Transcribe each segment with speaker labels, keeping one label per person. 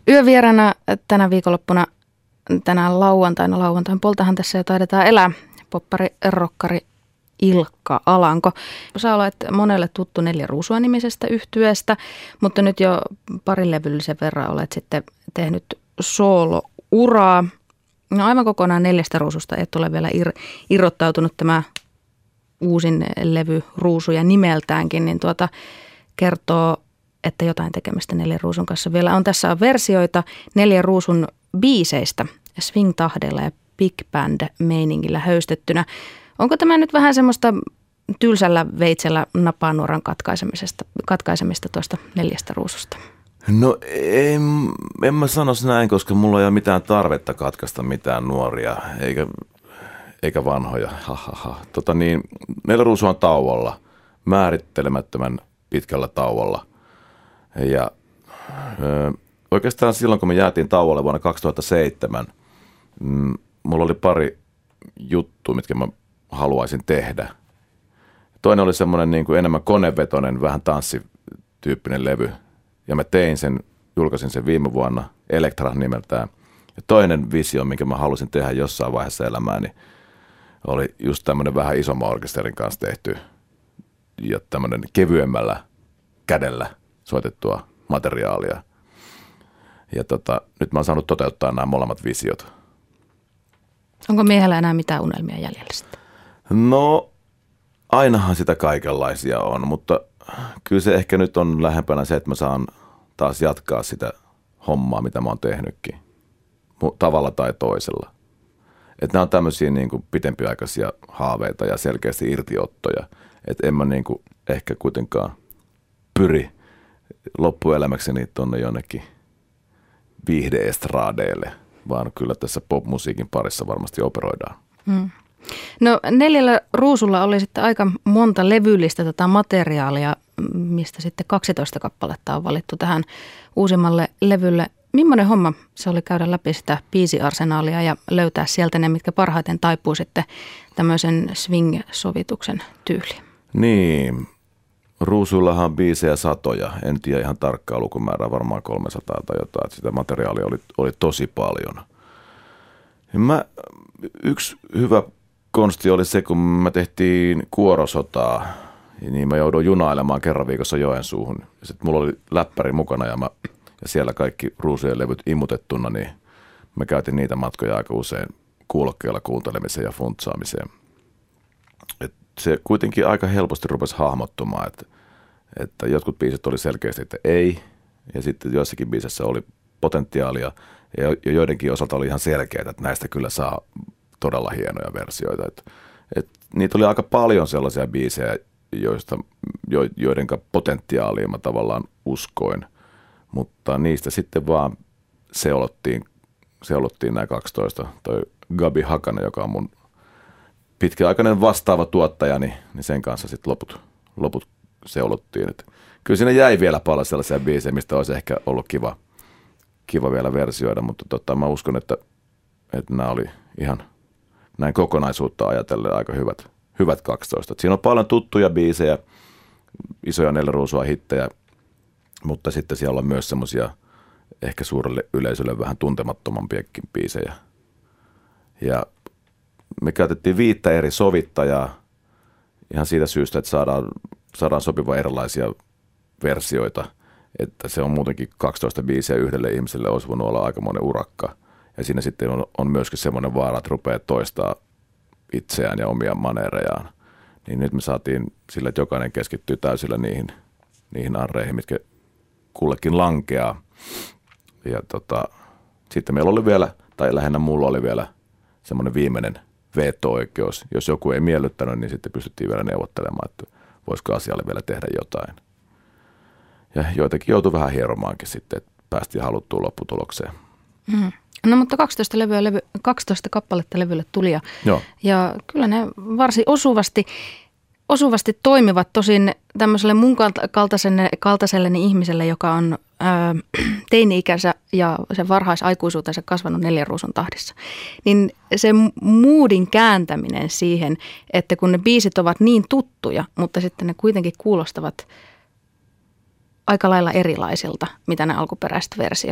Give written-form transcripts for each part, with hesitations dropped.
Speaker 1: Yövieraana tänä viikonloppuna, tänään lauantain poltahan tässä jo taidetaan elää, poppari, rokkari Ilkka Alanko. Sä olet monelle tuttu Neljä Ruusua -nimisestä yhtyeestä, mutta nyt jo parin levyllisen verran olet sitten tehnyt soolouraa. No aivan kokonaan Neljästä Ruususta et ole vielä irrottautunut. Tämä uusin levy Ruusuja nimeltäänkin, niin kertoo, että jotain tekemistä Neljän Ruusun kanssa vielä on. Tässä on versioita Neljän Ruusun biiseistä swing-tahdeilla ja big band-meiningillä höystettynä. Onko tämä nyt vähän semmoista tylsällä veitsellä napanuoran katkaisemista tuosta Neljästä Ruususta?
Speaker 2: No en mä sanoisi näin, koska mulla ei ole mitään tarvetta katkaista mitään nuoria eikä vanhoja. Neljä Ruusua on tauolla, määrittelemättömän pitkällä tauolla. Ja oikeastaan silloin, kun me jäätiin tauolle vuonna 2007, mulla oli pari juttua, mitkä mä haluaisin tehdä. Toinen oli semmoinen niin kuin enemmän konevetoinen, vähän tanssityyppinen levy. Ja mä julkaisin sen viime vuonna, Elektra nimeltään. Ja toinen visio, minkä mä halusin tehdä jossain vaiheessa elämääni, oli just tämmöinen vähän isomman orkesterin kanssa tehty ja tämmöinen kevyemmällä kädellä soitettua materiaalia. Ja nyt mä oon saanut toteuttaa nämä molemmat visiot.
Speaker 1: Onko miehellä enää mitään unelmia jäljellä sitten?
Speaker 2: No, ainahan sitä kaikenlaisia on, mutta kyllä se ehkä nyt on lähempänä se, että mä saan taas jatkaa sitä hommaa, mitä mä oon tehnytkin. Tavalla tai toisella. Että nämä on tämmöisiä niin kuin pitempiaikaisia haaveita ja selkeästi irtiottoja. Että en mä niin kuin ehkä kuitenkaan pyri loppuelämäkseni tuonne jonnekin viihde-estradeille, vaan kyllä tässä popmusiikin parissa varmasti operoidaan.
Speaker 1: No Neljällä Ruusulla oli sitten aika monta levyllistä materiaalia, mistä sitten 12 kappaletta on valittu tähän uusimmalle levylle. Millainen homma se oli käydä läpi sitä biisiarsenaalia ja löytää sieltä ne, mitkä parhaiten taipuu sitten tämmöisen swing-sovituksen tyyliin? Niin,
Speaker 2: Ruusuillahan on biisejä satoja, en tiedä ihan tarkkaa lukumäärää, varmaan 300 tai jotain, että sitä materiaalia oli tosi paljon. Yksi hyvä konsti oli se, kun me tehtiin Kuorosotaa, niin mä jouduin junailemaan kerran viikossa Joensuuhun. Sitten mulla oli läppäri mukana ja siellä kaikki Ruusujen levyt imutettuna, niin mä käytin niitä matkoja aika usein kuulokkeella kuuntelemiseen ja funtsaamiseen. Et se kuitenkin aika helposti rupesi hahmottumaan, että jotkut biisit oli selkeästi, että ei, ja sitten joissakin biisissä oli potentiaalia, ja joidenkin osalta oli ihan selkeää, että näistä kyllä saa todella hienoja versioita. Niitä oli aika paljon sellaisia biisejä, joiden potentiaalia mä tavallaan uskoin, mutta niistä sitten vaan seulottiin nämä 12. Toi Gabi Hakanen, joka on mun pitkäaikainen vastaava tuottajani, niin sen kanssa sitten loput seulottiin. Et kyllä siinä jäi vielä paljon sellaisia biisejä, mistä olisi ehkä ollut kiva vielä versioida, mutta mä uskon, että nämä oli ihan näin kokonaisuutta ajatellen aika hyvät 12. Et siinä on paljon tuttuja biisejä, isoja Neljä Ruusua hittejä, mutta sitten siellä on myös semmoisia ehkä suurelle yleisölle vähän tuntemattomampiakin biisejä. Ja me käytettiin 5 eri sovittajaa ihan siitä syystä, että saadaan sopiva erilaisia versioita. Että se on muutenkin 12 biisiä yhdelle ihmiselle, olisi voinut olla aikamoinen urakka. Ja siinä sitten on myöskin semmoinen vaara, että rupeaa toistaa itseään ja omia maneerejaan. Niin nyt me saatiin sillä, että jokainen keskittyy täysillä niihin arreihin, mitkä kullekin lankeaa. Ja sitten meillä oli vielä, tai lähinnä mulla oli vielä semmoinen viimeinen veto-oikeus. Jos joku ei miellyttänyt, niin sitten pystyttiin vielä neuvottelemaan, että voisiko asialle vielä tehdä jotain. Ja joitakin joutui vähän hieromaankin sitten, että päästiin haluttuun lopputulokseen.
Speaker 1: No mutta 12 kappaletta levylle tuli ja kyllä ne varsin osuvasti toimivat. Tosin tämmöiselle mun kaltaiselleni ihmiselle, joka on teini-ikänsä ja sen varhaisaikuisuutensa kasvanut Neljän Ruusun tahdissa, niin se moodin kääntäminen siihen, että kun ne biisit ovat niin tuttuja, mutta sitten ne kuitenkin kuulostavat aika lailla erilaisilta, mitä ne alkuperäiset versiot,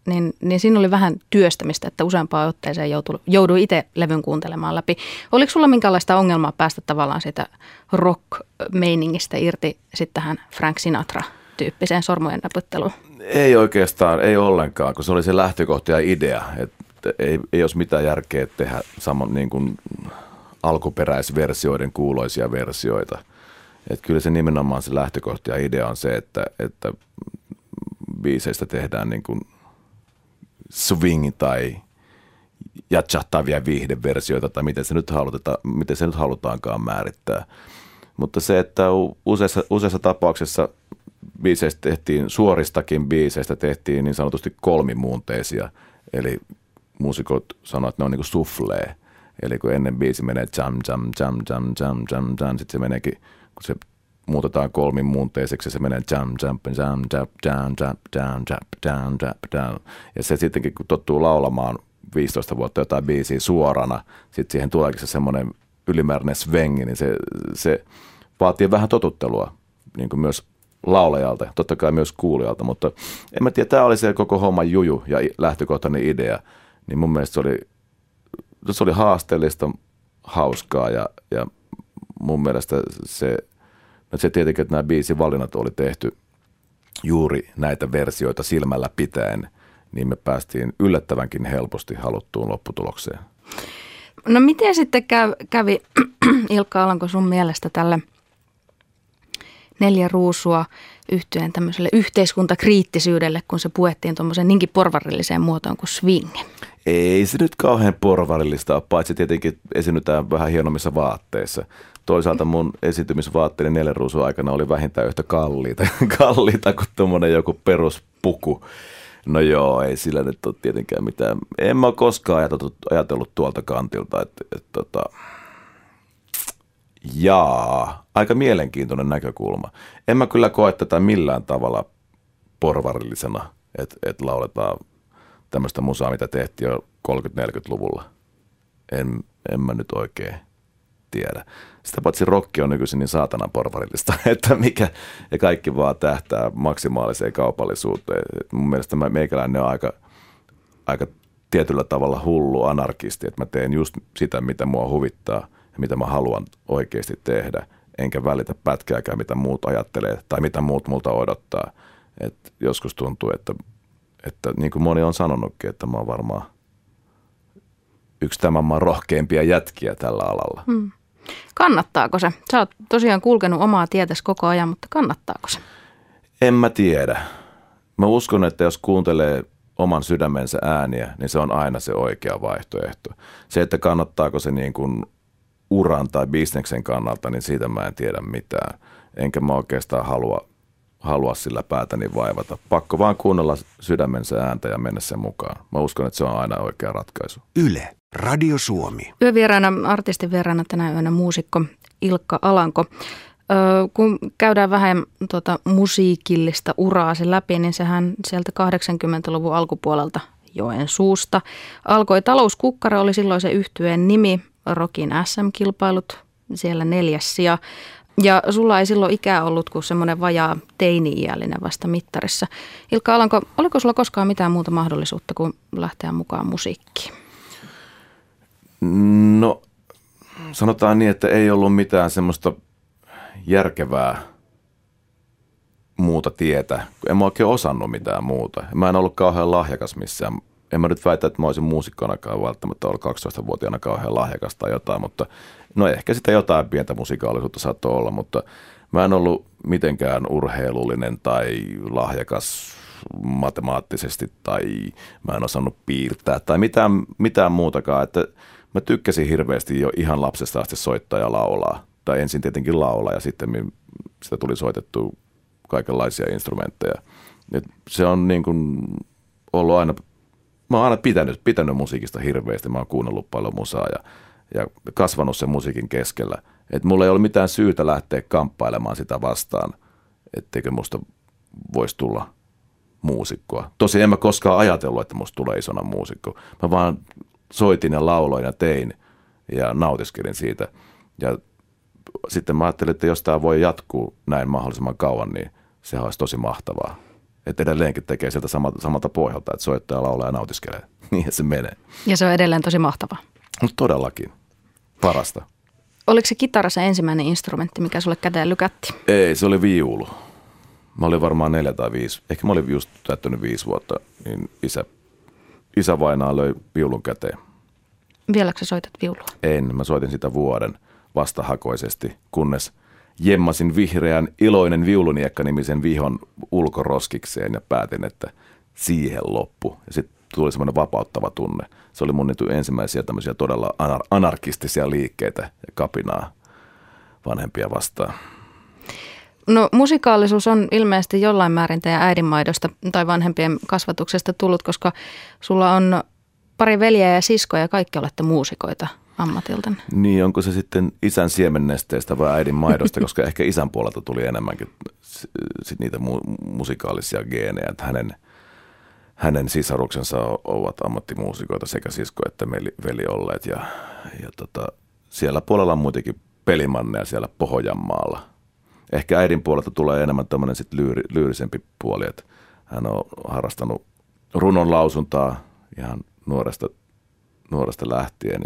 Speaker 1: niin siinä oli vähän työstämistä, että useampaan otteeseen joudui itse levyn kuuntelemaan läpi. Oliko sulla minkälaista ongelmaa päästä tavallaan siitä rock-meiningistä irti sitten tähän Frank Sinatra-tyyppiseen sormujen naputteluun?
Speaker 2: Ei oikeastaan, ei ollenkaan, kun se oli se lähtökohta ja idea, että ei olisi mitään järkeä tehdä saman niin kuin alkuperäisversioiden kuuloisia versioita. Että kyllä se nimenomaan se lähtökohta ja idea on se, että biiseistä tehdään niin kuin swing tai jatsahtavia viihdeversioita tai miten se nyt halutaankaan määrittää. Mutta se, että useissa tapauksessa suoristakin biiseistä tehtiin niin sanotusti kolmimuunteisia. Eli muusikot sanoivat, että ne on niin kuin soufflee. Eli kun ennen biisi menee jam, jam, jam, jam, jam, jam, jam, sitten se meneekin, kun se muutetaan kolmimuunteiseksi ja se menee jam, jam, jam, jam, jam, jam, jam, jam, jam, jam. Ja se sittenkin, kun tottuu laulamaan 15 vuotta jotain biisiä suorana, sitten siihen tuleekin se semmoinen ylimääräinen svengi, niin se vaatii vähän totuttelua, niin kuin myös laulajalta, totta kai myös kuulijalta, mutta en mä tiedä, tämä oli se koko homman juju ja lähtökohtainen idea, niin mun mielestä se oli haasteellista, hauskaa ja mun mielestä se tietenkin, että nämä biisivalinnat oli tehty juuri näitä versioita silmällä pitäen, niin me päästiin yllättävänkin helposti haluttuun lopputulokseen.
Speaker 1: No miten sitten kävi Ilkka Alanko sun mielestä tälle 4 ruusua yhtyen tämmöiselle yhteiskuntakriittisyydelle, kun se puettiin tuommoiseen niinkin porvarilliseen muotoon kuin swing?
Speaker 2: Ei se nyt kauhean porvarillista ole, paitsi tietenkin esiinnytään vähän hienommissa vaatteissa. Toisaalta mun esiintymisvaatteiden 4 ruusua aikana oli vähintään yhtä kalliita kuin tuommoinen joku peruspuku. No joo, ei sillä nyt ole tietenkään mitään. En mä ole koskaan ajatellut tuolta kantilta, aika mielenkiintoinen näkökulma. En mä kyllä koe tätä millään tavalla porvarillisena, että lauletaan tämmöistä musaa, mitä tehtiin jo 30-40-luvulla. En mä nyt oikein tiedä. Sitä paitsi rokki on nykyisin niin saatanan porvarillista, että ja kaikki vaan tähtää maksimaaliseen kaupallisuuteen. Et mun mielestä meikäläinen on aika tietyllä tavalla hullu anarkisti, että mä teen just sitä, mitä mua huvittaa ja mitä mä haluan oikeasti tehdä, enkä välitä pätkääkään, mitä muut ajattelee tai mitä muut multa odottaa. Et joskus tuntuu, että niin kuin moni on sanonutkin, että mä oon varmaan yksi tämän maan rohkeimpia jätkiä tällä alalla.
Speaker 1: Kannattaako se? Sä oot tosiaan kulkenut omaa tietäsi koko ajan, mutta kannattaako se?
Speaker 2: En mä tiedä. Mä uskon, että jos kuuntelee oman sydämensä ääniä, niin se on aina se oikea vaihtoehto. Se, että kannattaako se niin kuin uran tai bisneksen kannalta, niin siitä mä en tiedä mitään. Enkä mä oikeastaan halua sillä päätäni vaivata. Pakko vaan kuunnella sydämensä ääntä ja mennä sen mukaan. Mä uskon, että se on aina oikea ratkaisu.
Speaker 3: Yle, Radio Suomi.
Speaker 1: Yövieraana, artistin vieraana tänä yönä muusikko Ilkka Alanko. Kun käydään vähän musiikillista uraasi läpi, niin sehän sieltä 80-luvun alkupuolelta Joensuusta alkoi. Talouskukkaro oli silloin se yhtyeen nimi, Rockin SM-kilpailut, siellä 4. sija. Ja sulla ei silloin ikää ollut kuin semmoinen vajaa teini-iällinen vasta mittarissa. Ilkka Alanko, oliko sulla koskaan mitään muuta mahdollisuutta kuin lähteä mukaan musiikkiin?
Speaker 2: No, sanotaan niin, että ei ollut mitään semmoista järkevää muuta tietä. En mä oikein osannut mitään muuta. Mä en ollut kauhean lahjakas missään. En mä nyt väitä, että mä olisin muusikkonakaan välttämättä ollut 12-vuotiaana kauhean lahjakas tai jotain, mutta no ehkä sitä jotain pientä musikaalisuutta saattoi olla, mutta mä en ollut mitenkään urheilullinen tai lahjakas matemaattisesti tai mä en osannut piirtää tai mitään muutakaan, että mä tykkäsin hirveästi jo ihan lapsesta asti soittaa ja laulaa. Tai ensin tietenkin laulaa ja sitten sitä tuli soitettua kaikenlaisia instrumentteja. Et se on niin kuin ollut aina, mä oon aina pitänyt musiikista hirveästi. Mä oon kuunnellut paljon musaa ja kasvanut sen musiikin keskellä. Et mulla ei ole mitään syytä lähteä kamppailemaan sitä vastaan, etteikö musta voisi tulla muusikkoa. Tosin en mä koskaan ajatellut, että musta tulee isona muusikko. Mä vaan soitin ja lauloin ja tein ja nautiskelin siitä. Ja sitten mä ajattelin, että jos tämä voi jatkuu näin mahdollisimman kauan, niin se olisi tosi mahtavaa. Että edelleenkin tekee sieltä samalta pohjalta, että soittaa, laulaa ja nautiskelee. Niin se menee.
Speaker 1: Ja se on edelleen tosi mahtavaa.
Speaker 2: No todellakin. Parasta.
Speaker 1: Oliko se kitara se ensimmäinen instrumentti, mikä sulle käteen lykätti?
Speaker 2: Ei, se oli viulu. Mä olin varmaan 4 tai 5. Ehkä mä olin just täyttänyt 5 vuotta, niin isä vainaa löi viulun käteen.
Speaker 1: Vieläkö sä soitat viulua?
Speaker 2: En, mä soitin sitä vuoden vastahakoisesti, kunnes jemmasin vihreän iloinen viuluniekka-nimisen vihon ulkoroskikseen ja päätin, että siihen loppu. Ja sitten tuli semmoinen vapauttava tunne. Se oli mun ensimmäisiä tämmöisiä todella anarkistisia liikkeitä ja kapinaa vanhempia vastaan.
Speaker 1: No musikaalisuus on ilmeisesti jollain määrin teidän äidinmaidosta tai vanhempien kasvatuksesta tullut, koska sulla on pari veljeä ja siskoja ja kaikki olette muusikoita ammatiltanne.
Speaker 2: Niin, onko se sitten isän siemennesteestä vai äidin maidosta, koska ehkä isän puolelta tuli enemmänkin sit niitä musikaalisia geenejä, että hänen sisaruksensa ovat ammattimuusikoita sekä sisko että veli olleet ja siellä puolella on muutenkin pelimanneja siellä Pohjanmaalla. Ehkä äidin puolelta tulee enemmän tämmöinen sit lyyrisempi puoli, että hän on harrastanut runon lausuntaa ihan nuoresta lähtien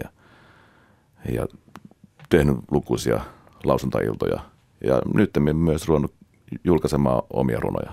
Speaker 2: ja tehnyt lukuisia lausuntailtoja ja nyt myös ruvennut julkaisemaan omia runoja.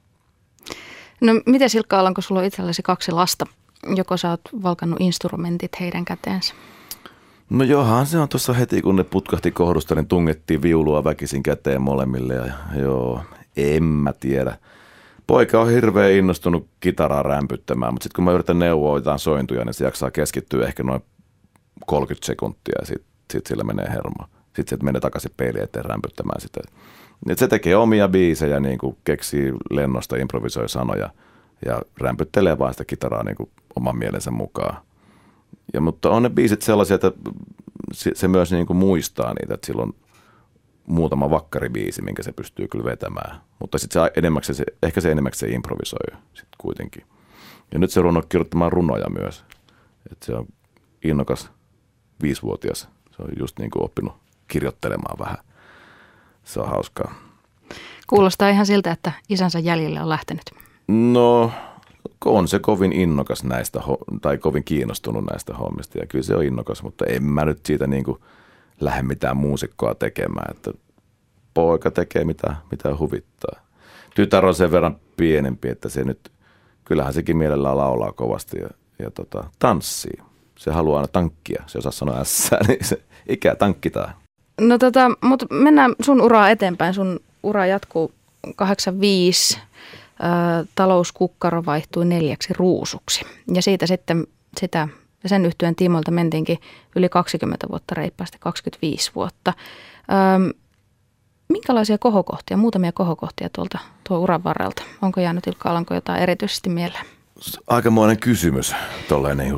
Speaker 1: No miten Ilkka Alanko, sulla on itsellesi 2 lasta, joko sä oot valkannut instrumentit heidän käteensä?
Speaker 2: No johan se on tuossa heti, kun ne putkahti kohdusta, niin tungettiin viulua väkisin käteen molemmille ja joo, en mä tiedä. Poika on hirveän innostunut kitaraa rämpyttämään, mutta sitten kun mä yritän neuvoa jotain sointuja, niin se jaksaa keskittyä ehkä noin 30 sekuntia ja sit sillä menee hermo. Sitten se menee takaisin peiliin eteen rämpyttämään sitä. Et se tekee omia biisejä, niin kuin keksii lennosta, improvisoi sanoja ja rämpyttelee vaan sitä kitaraa niin kuin oman mielensä mukaan. Mutta on ne biisit sellaisia, että se myös niin kuin muistaa niitä, että silloin muutama vakkaribiisi, minkä se pystyy kyllä vetämään. Mutta sitten ehkä se enimmäkseen improvisoi sitten kuitenkin. Ja nyt se on kirjoittamaan runoja myös. Että se on innokas 5-vuotias. Se on just niin kuin oppinut kirjoittelemaan vähän. Se on hauskaa.
Speaker 1: Kuulostaa ihan siltä, että isänsä jäljelle on lähtenyt.
Speaker 2: No, on se kovin innokas näistä, tai kovin kiinnostunut näistä hommista. Ja kyllä se on innokas, mutta en mä nyt siitä niin kuin lähde mitään muusikkoa tekemään. Että poika tekee mitä huvittaa. Tytär on sen verran pienempi, että se nyt, kyllähän sekin mielellään laulaa kovasti ja tanssii. Se haluaa aina tankkia, se osaa sanoa ässää, niin se ikää tankkitaan.
Speaker 1: No mutta mennään sun uraa eteenpäin. Sun ura jatkuu 85. Talouskukkaro vaihtui 4 ruusuksi. Ja siitä sitten sen yhtyeen tiimoilta mentiinkin yli 20 vuotta reippaasti, 25 vuotta. Minkälaisia kohokohtia, muutamia kohokohtia tuo uran varrelta? Onko jäänyt Ilkka Alanko jotain erityisesti mieleen?
Speaker 2: Aikamoinen kysymys, tollainen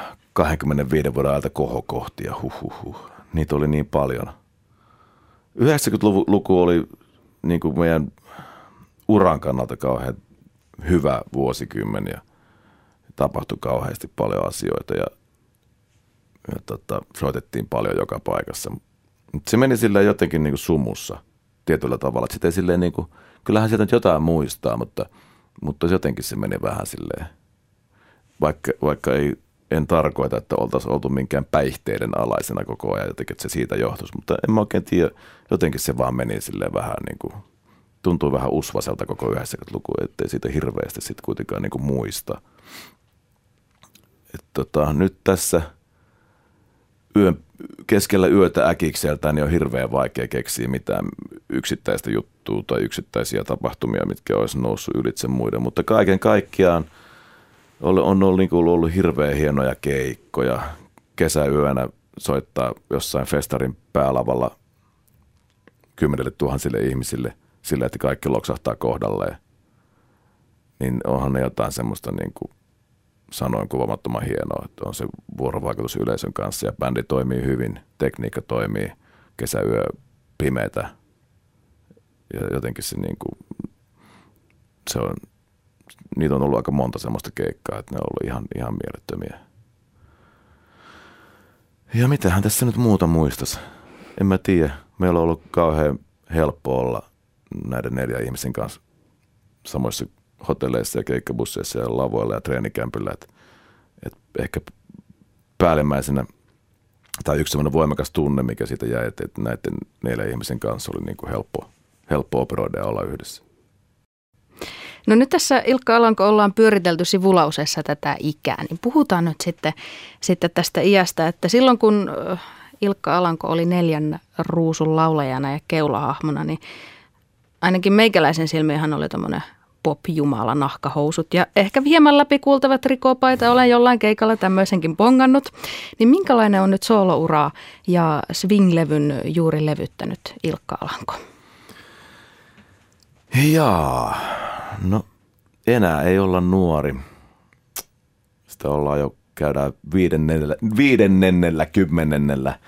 Speaker 2: 25 vuoden ajalta kohokohtia, Niitä oli niin paljon. 90-luku oli niin kuin meidän uran kannalta kauhean hyvä vuosikymmen ja tapahtui kauheasti paljon asioita ja soitettiin paljon joka paikassa. Se meni silleen jotenkin niin kuin sumussa tietyllä tavalla. Että sitä ei silleen niin kuin, kyllähän sieltä jotain muistaa, mutta jotenkin se meni vähän silleen, vaikka en tarkoita, että oltaisiin oltu minkään päihteiden alaisena koko ajan jotenkin, että se siitä johtuisi. Mutta en mä oikein tiedä, jotenkin se vaan meni silleen vähän niin kuin, tuntuu vähän usvaselta koko 90-luku, ettei siitä hirveästi sitten kuitenkaan niin kuin muista. Nyt tässä keskellä yötä äkikseltään niin on hirveän vaikea keksiä mitään yksittäistä juttua tai yksittäisiä tapahtumia, mitkä olisi noussut ylitse muiden. Mutta kaiken kaikkiaan on ollut hirveän hienoja keikkoja. Kesäyönä soittaa jossain festarin päälavalla 10 000 ihmisille sillä, että kaikki loksahtaa kohdalleen. Niin onhan ne jotain semmoista niin kuin sanoin kuvaamattoman hienoa, että on se vuorovaikutus yleisön kanssa ja bändi toimii hyvin, tekniikka toimii, kesäyö pimeätä ja jotenkin se niin kuin, niitä on ollut aika monta semmoista keikkaa, että ne on ollut ihan mielettömiä. Ja mitähän tässä nyt muuta muistaisi? En mä tiedä. Meillä on ollut kauhean helppo olla näiden 4 ihmisen kanssa samoissa hotelleissa ja keikkabusseissa ja lavoilla ja treenikämpillä. Et ehkä päällimmäisenä tai yksi sellainen voimakas tunne, mikä siitä jäi, että näiden 4 ihmisen kanssa oli niin kuin helppo operoida ja olla yhdessä.
Speaker 1: No nyt tässä Ilkka Alanko ollaan pyöritelty sivulauseessa tätä ikää, niin puhutaan nyt sitten tästä iästä, että silloin kun Ilkka Alanko oli 4 ruusun laulajana ja keulahahmona, niin ainakin meikäläisen silmiin hän oli tommoinen pop-jumala nahkahousut ja ehkä hieman läpikuultavat trikopaita. Olen jollain keikalla tämmöisenkin pongannut. Niin minkälainen on nyt soolouraa ja swing-levyn juuri levyttänyt Ilkka Alanko?
Speaker 2: Jaa, no enää ei olla nuori. Sitä ollaan jo, käydään 50.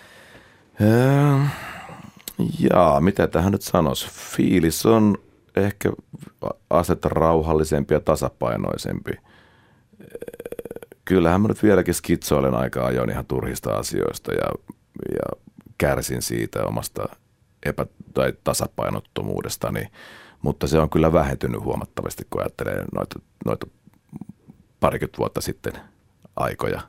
Speaker 2: Jaa, mitä tähän nyt sanoisi? Fiilis on ehkä asetta rauhallisempi ja tasapainoisempi. Kyllähän mä nyt vieläkin skitsoilen aika ajoin ihan turhista asioista ja kärsin siitä omasta tai tasapainottomuudestani, mutta se on kyllä vähentynyt huomattavasti, kun ajattelee noita parikymmentä vuotta sitten aikoja.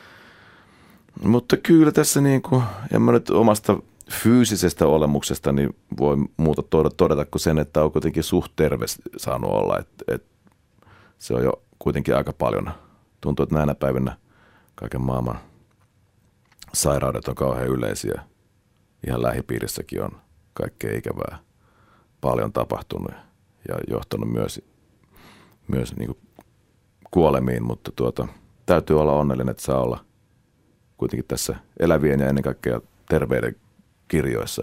Speaker 2: Mutta kyllä tässä en mä nyt omasta fyysisestä olemuksesta niin voi muuta todeta kuin sen, että on kuitenkin suht terve saanut olla. Että se on jo kuitenkin aika paljon. Tuntuu, että näinä päivinä kaiken maailman sairaudet on kauhean yleisiä. Ihan lähipiirissäkin on kaikkea ikävää paljon tapahtunut ja johtanut myös niin kuin kuolemiin, mutta täytyy olla onnellinen, että saa olla kuitenkin tässä elävien ja ennen kaikkea terveiden kirjoissa.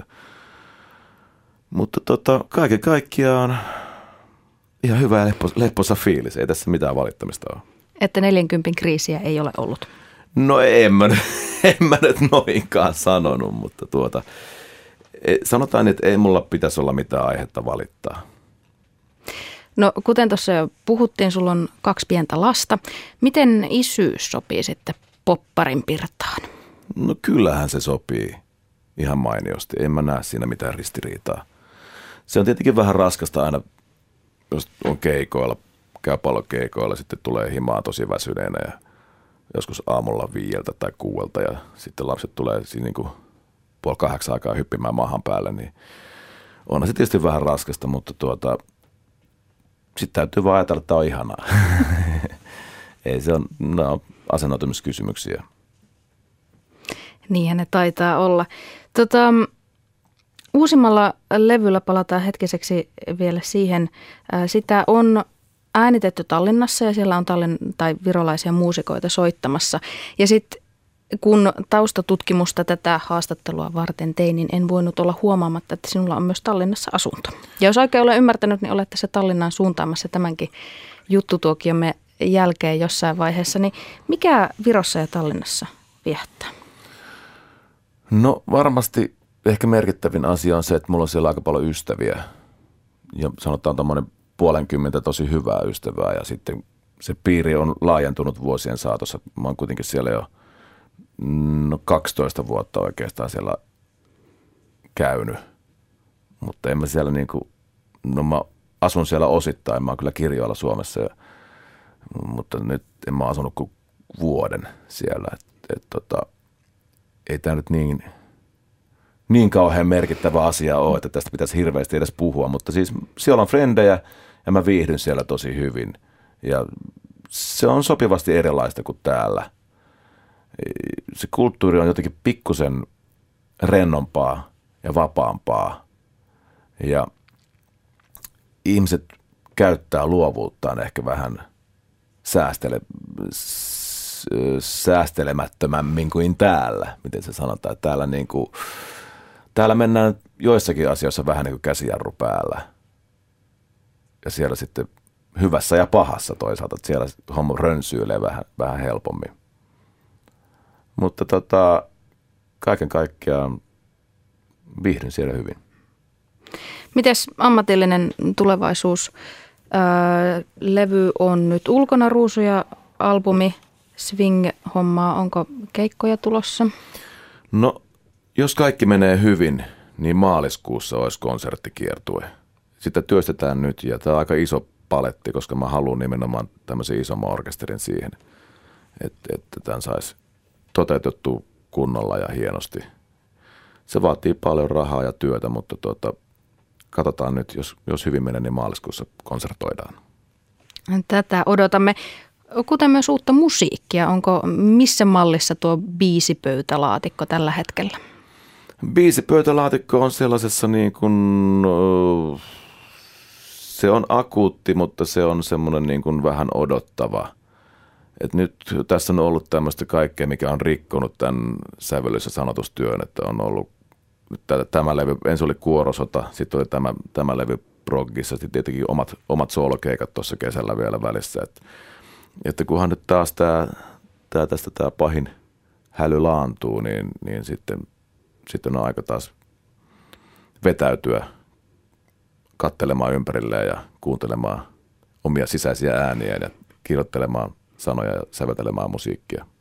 Speaker 2: Mutta kaiken kaikkiaan ihan hyvä ja lepposa fiilis. Ei tässä mitään valittamista ole.
Speaker 1: Että 40 kriisiä ei ole ollut.
Speaker 2: No en mä nyt noinkaan sanonut, mutta sanotaan, että ei mulla pitäisi olla mitään aihetta valittaa.
Speaker 1: No kuten tuossa jo puhuttiin, sulla on 2 pientä lasta. Miten isyys sopii sitten popparin pirtaan?
Speaker 2: No kyllähän se sopii ihan mainiosti. En mä näe siinä mitään ristiriitaa. Se on tietenkin vähän raskasta aina, jos on keikoilla, käy paljon keikoilla, sitten tulee himaa tosi väsyneenä ja joskus aamulla 5 tai 6 ja sitten lapset tulee siinä niin kuin 7:30 aikaa hyppimään maahan päälle, niin onhan se tietysti vähän raskasta, mutta sitten täytyy vaan ajatella, että tämä on ihanaa. Ei se on asennoitumiskysymyksiä.
Speaker 1: Niinhän ne taitaa olla. Uusimmalla levyllä palataan hetkiseksi vielä siihen. Sitä on äänitetty Tallinnassa ja siellä on virolaisia muusikoita soittamassa. Ja sitten kun taustatutkimusta tätä haastattelua varten tein, niin en voinut olla huomaamatta, että sinulla on myös Tallinnassa asunto. Ja jos oikein olen ymmärtänyt, niin olet tässä Tallinnaan suuntaamassa tämänkin juttutuokiomme jälkeen jossain vaiheessa. Niin mikä Virossa ja Tallinnassa viehättää?
Speaker 2: No varmasti ehkä merkittävin asia on se, että mulla on siellä aika paljon ystäviä. Ja sanotaan tommoinen 50 tosi hyvää ystävää ja sitten se piiri on laajentunut vuosien saatossa. Mä oon kuitenkin siellä jo 12 vuotta oikeastaan siellä käynyt, mutta en mä siellä mä asun siellä osittain, mä oon kyllä kirjoilla Suomessa, mutta nyt en mä asunut kuin vuoden siellä, ei tää nyt niin kauhean merkittävä asia ole, että tästä pitäisi hirveästi edes puhua, mutta siis siellä on frendejä ja mä viihdyn siellä tosi hyvin ja se on sopivasti erilaista kuin täällä. Se kulttuuri on jotenkin pikkusen rennompaa ja vapaampaa ja ihmiset käyttää luovuuttaan ehkä vähän säästelemättömämmin kuin täällä, miten se sanotaan. Täällä mennään joissakin asioissa vähän niin kuin käsijarru päällä ja siellä sitten hyvässä ja pahassa toisaalta, että siellä homma rönsyilee vähän helpommin. Mutta kaiken kaikkiaan viihdyn siellä hyvin.
Speaker 1: Mites ammatillinen tulevaisuus? Levy on nyt ulkona, ruusuja, albumi, swing-hommaa. Onko keikkoja tulossa?
Speaker 2: No, jos kaikki menee hyvin, niin maaliskuussa olisi konserttikiertue. Sitä työstetään nyt ja tämä on aika iso paletti, koska mä haluan nimenomaan tämmöisen isomman orkesterin siihen, että tämän saisi toteutettua kunnolla ja hienosti. Se vaatii paljon rahaa ja työtä, mutta katsotaan nyt, jos hyvin menee, niin maaliskuussa konsertoidaan.
Speaker 1: Tätä odotamme. Kuten myös uutta musiikkia. Onko missä mallissa tuo biisipöytälaatikko tällä hetkellä?
Speaker 2: Biisipöytälaatikko on sellaisessa niin kuin, se on akuutti, mutta se on semmoinen niin kuin vähän odottava. Et nyt tässä on ollut tämmöistä kaikkea, mikä on rikkonut tämän sävellys- ja sanotustyön, että on ollut tämä levy, ensin oli Kuorosota, sitten oli tämä levy proggissa, sitten tietenkin omat soolokeikat tuossa kesällä vielä välissä, että kunhan nyt taas tämä pahin häly laantuu, niin sitten on aika taas vetäytyä katselemaan ympärilleen ja kuuntelemaan omia sisäisiä ääniä ja kirjoittelemaan sanoja ja säveltelemään musiikkia.